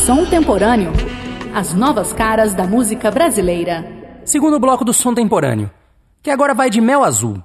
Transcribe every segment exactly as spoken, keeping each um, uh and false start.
Som Temporâneo. As novas caras da música brasileira. Segundo bloco do Som Temporâneo, que agora vai de Mel Azul.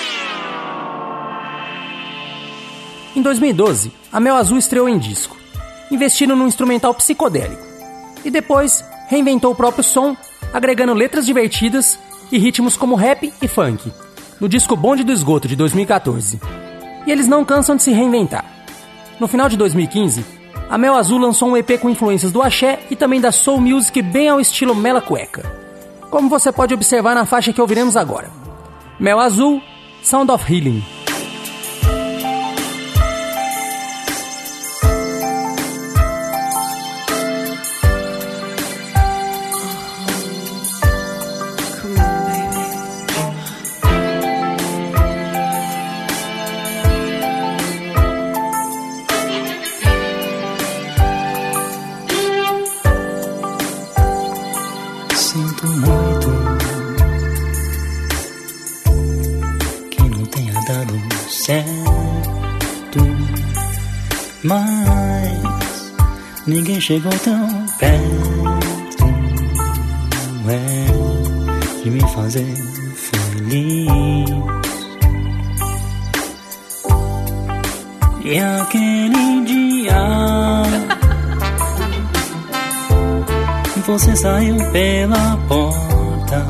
Em dois mil e doze, a Mel Azul estreou em disco, investindo num instrumental psicodélico, e depois reinventou o próprio som, agregando letras divertidas e ritmos como rap e funk, no disco Bonde do Esgoto de dois mil e catorze. E eles não cansam de se reinventar. No final de dois mil e quinze, a Mel Azul lançou um E P com influências do axé e também da soul music bem ao estilo Mela Cueca, como você pode observar na faixa que ouviremos agora. Mel Azul, Sound of Healing. Sinto muito que não tenha dado certo, mas ninguém chegou tão perto é, de me fazer feliz. E aquele dia você saiu pela porta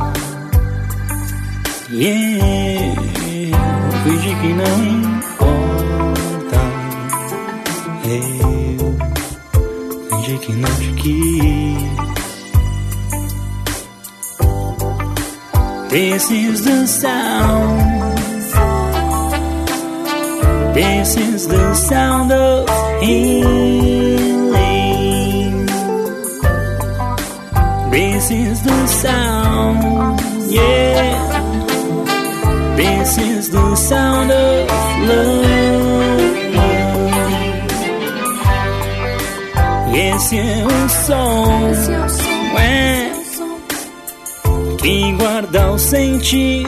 e eu fingi que não importa. Eu fingi que não te quis. This is the sound. This is the sound of healing. This is the sound, yeah. This is the sound of love. Esse é o som, é, que guarda o sentimento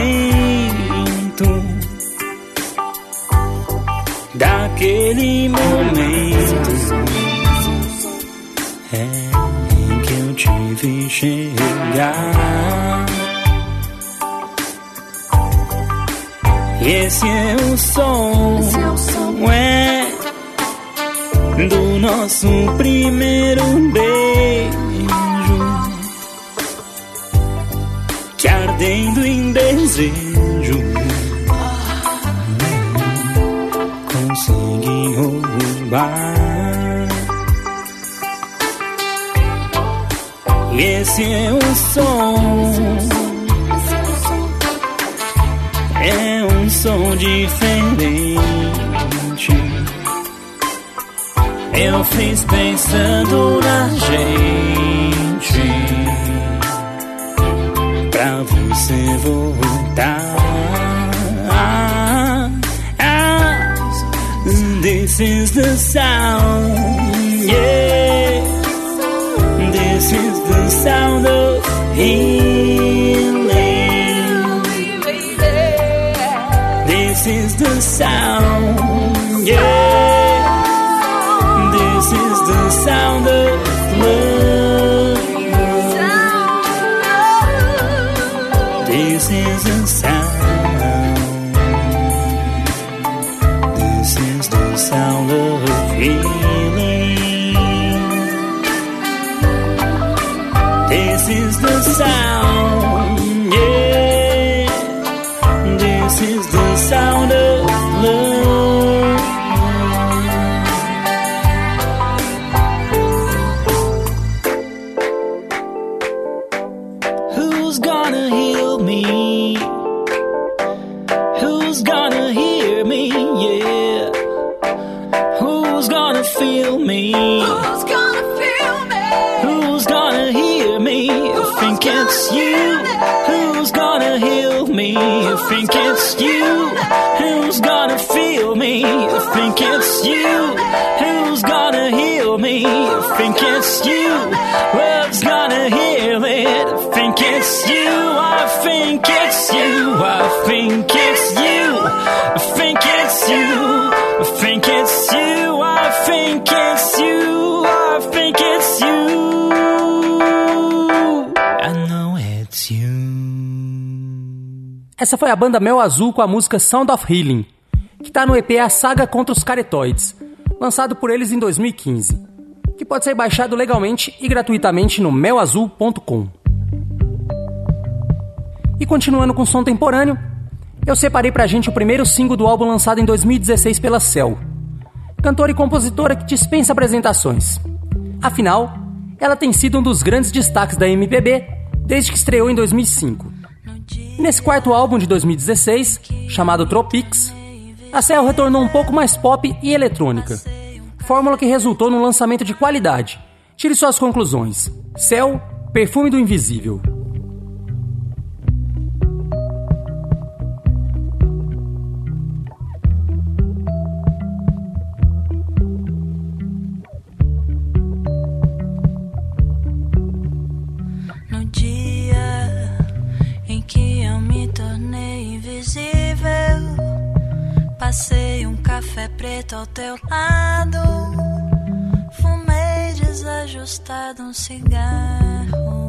daquele momento. É te vi chegar. Esse é o som, é, do nosso primeiro beijo, que ardendo em desejo consegui roubar. Esse é o som, é um som diferente. Eu fiz pensando na gente, pra você voltar. This is the sound, yeah. This is the sound of healing. This is the sound, yeah. This is the sound of love. This is the sound. This is the sound of healing. This is the sound, yeah. This is the sound of love. Who's gonna heal me? Who's gonna hear me, yeah? Who's gonna feel me? Who's gonna feel me? Who's gonna hear me? I think it's you. Who's gonna heal me? I think it's you. Who's gonna feel me? I think it's you. Who's gonna heal me? I think it's you. Who's gonna heal it? I think it's you. I think it's you. I think it's you. I think it's you. I think it's you. I think it's you. I think it's essa foi a banda Mel Azul com a música Sound of Healing, que tá no E P A Saga contra os Caretoides, lançado por eles em dois mil e quinze, que pode ser baixado legalmente e gratuitamente no mel azul ponto com. E continuando com som temporâneo, eu separei pra gente o primeiro single do álbum lançado em dois mil e dezesseis pela Cell, cantora e compositora que dispensa apresentações. Afinal, ela tem sido um dos grandes destaques da M P B desde que estreou em dois mil e cinco. E nesse quarto álbum de dois mil e dezesseis, chamado Tropics, a Cell retornou um pouco mais pop e eletrônica, fórmula que resultou num lançamento de qualidade. Tire suas conclusões. Cell, Perfume do Invisível. No dia em que eu me tornei invisível, passei um café preto ao teu lado, fumei desajustado um cigarro,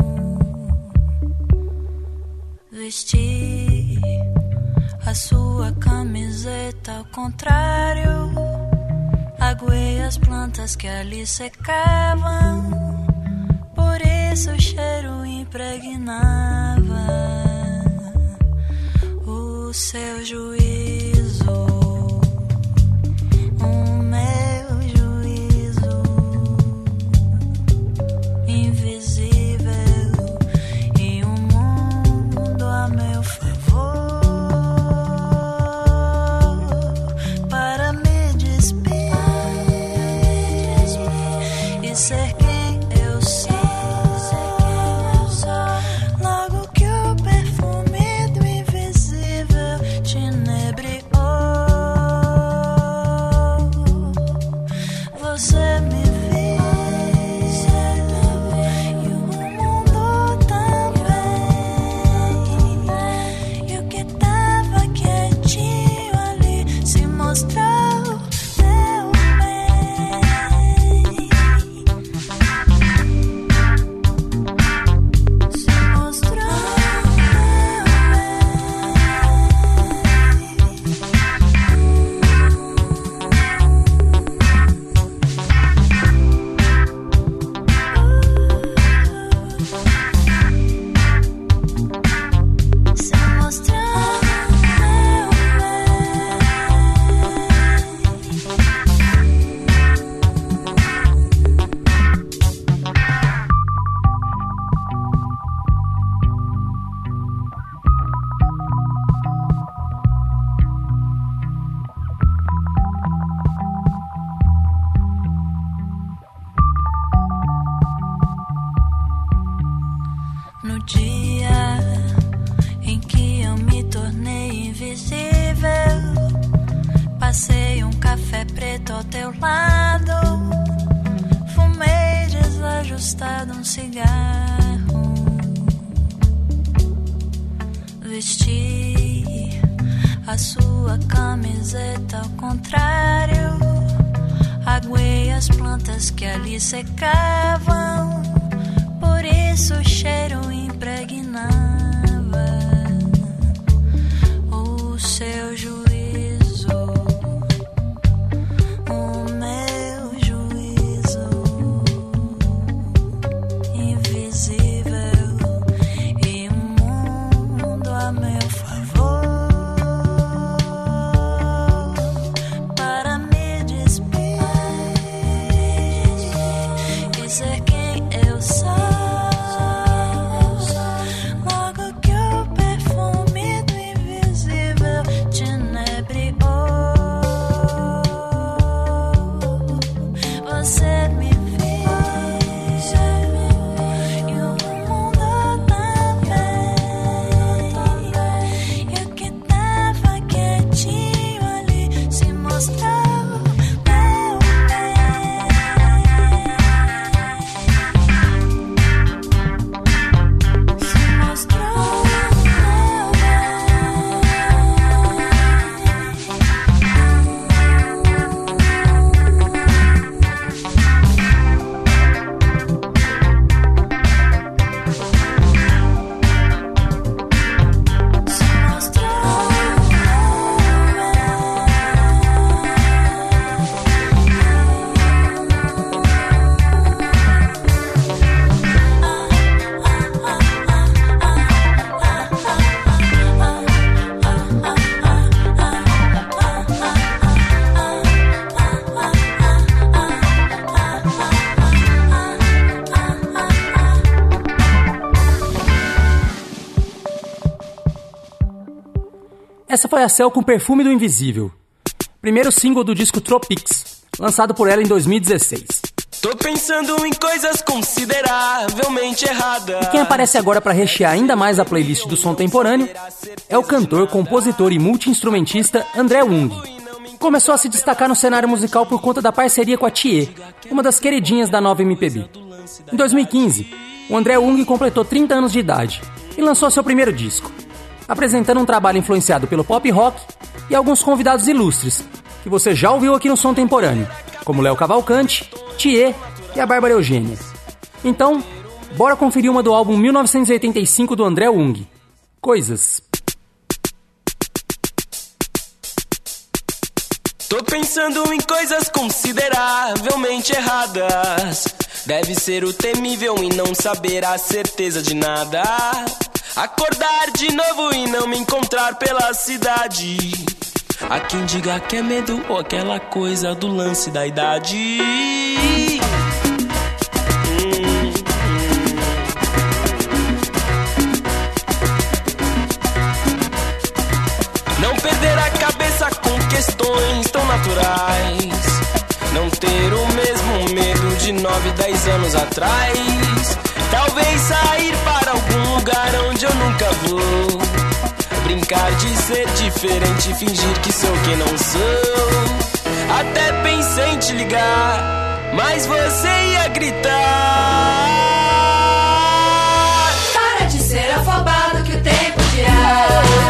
vesti a sua camiseta ao contrário, aguei as plantas que ali secavam, por isso o cheiro impregnava o seu juízo. No dia em que eu me tornei invisível, passei um café preto ao teu lado, fumei desajustado um cigarro, vesti a sua camiseta ao contrário, aguei as plantas que ali secavam, por isso o cheiro impregnava o seu juízo, o meu juízo invisível e o mundo a meu favor para me despedir e ser quem eu sou. essa foi a Cell com Perfume do Invisível, primeiro single do disco Tropics, lançado por ela em dois mil e dezesseis. Tô pensando em coisas consideravelmente erradas. E quem aparece agora para rechear ainda mais a playlist do som temporâneo é o cantor, compositor e multi-instrumentista André Wung. Começou a se destacar no cenário musical por conta da parceria com a Thier, uma das queridinhas da nova M P B. Em dois mil e quinze, o André Wung completou trinta anos de idade e lançou seu primeiro disco, apresentando um trabalho influenciado pelo pop rock e alguns convidados ilustres, que você já ouviu aqui no Som Temporâneo, como Léo Cavalcante, Thier e a Bárbara Eugênia. Então, bora conferir uma do álbum mil novecentos e oitenta e cinco do André Wung, Coisas. Tô pensando em coisas consideravelmente erradas. Deve ser o temível em não saber a certeza de nada. Acordar de novo e não me encontrar pela cidade. Há quem diga que é medo ou aquela coisa do lance da idade. hum, hum. Não perder a cabeça com questões tão naturais. Não ter o mesmo medo de nove, dez anos atrás. Talvez sair para algum lugar onde eu nunca vou. Brincar de ser diferente, fingir que sou quem não sou. Até pensei em te ligar, mas você ia gritar. Para de ser afobado que o tempo dirá.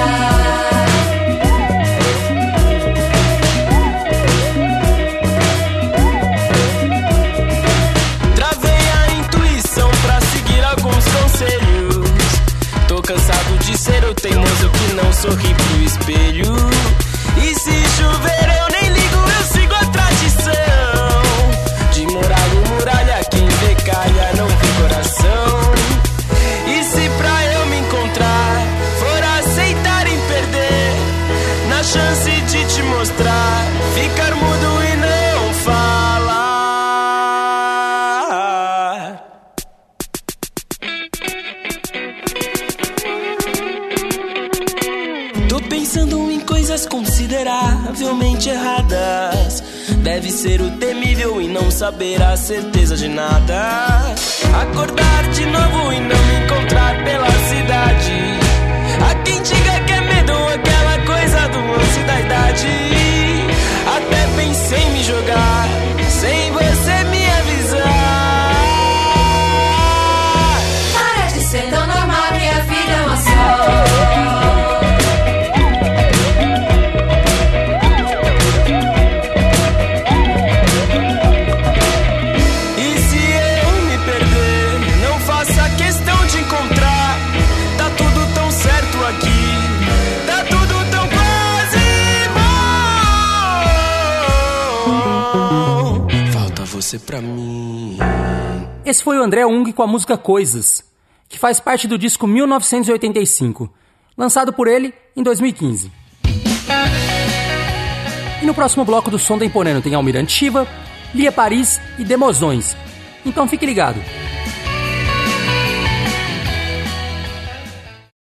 Cansado de ser o teimoso que não sorri pro espelho. E se chover eu nem ligo, eu sigo a tradição. De muralha em muralha, quem vê calha não vê coração. E se pra eu me encontrar for aceitar em perder, na chance de te mostrar, ficar mudo e não falar. Pensando em coisas consideravelmente erradas. Deve ser o temível em não saber a certeza de nada. Acordar de novo e não me encontrar pela cidade. Há quem diga que é medo ou aquela coisa do lance da idade. Até pensei em me jogar sem você me avisar. Para de ser tão normal que a vida é uma só. Pra mim. Esse foi o André Wung com a música Coisas, que faz parte do disco mil novecentos e oitenta e cinco, lançado por ele em dois mil e quinze. E no próximo bloco do Som Temporâneo tem Almirante Shiva, Lia Paris e Demozões. Então fique ligado.